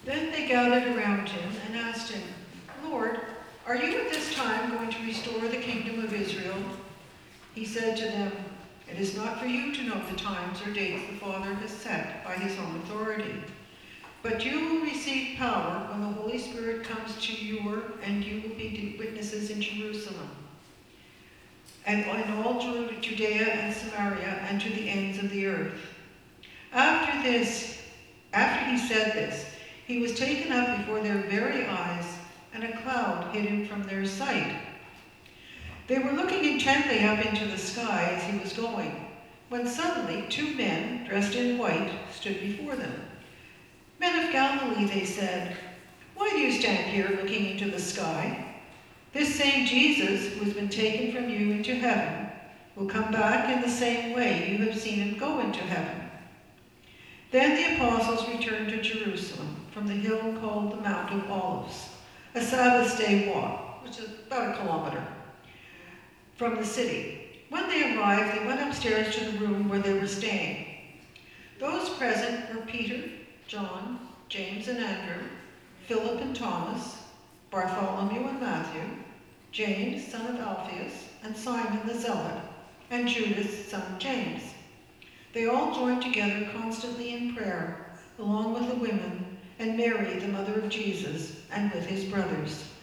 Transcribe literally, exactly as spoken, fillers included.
Then they gathered around him and asked him, Lord, are you at this time going to restore the kingdom of Israel? He said to them, It is not for you to know the times or dates the Father has set by his own authority. But you will receive power when the Holy Spirit comes to you, and you will be witnesses in Jerusalem, and in all Judea and Samaria, and to the ends of the earth. After this, after he said this, he was taken up before their very eyes, and a cloud hid him from their sight. They were looking intently up into the sky as he was going, when suddenly two men, dressed in white, stood before them. Men of Galilee, they said, why do you stand here looking into the sky? This same Jesus, who has been taken from you into heaven, will come back in the same way you have seen him go into heaven. Then the apostles returned to Jerusalem from the hill called the Mount of Olives, a Sabbath day walk, which is about a kilometer, from the city. When they arrived, they went upstairs to the room where they were staying. Those present were Peter, John, James and Andrew, Philip and Thomas, Bartholomew and Matthew, James, son of Alphaeus, and Simon the Zealot, and Judas, son of James. They all joined together constantly in prayer, along with the women, and Mary, the mother of Jesus, and with his brothers.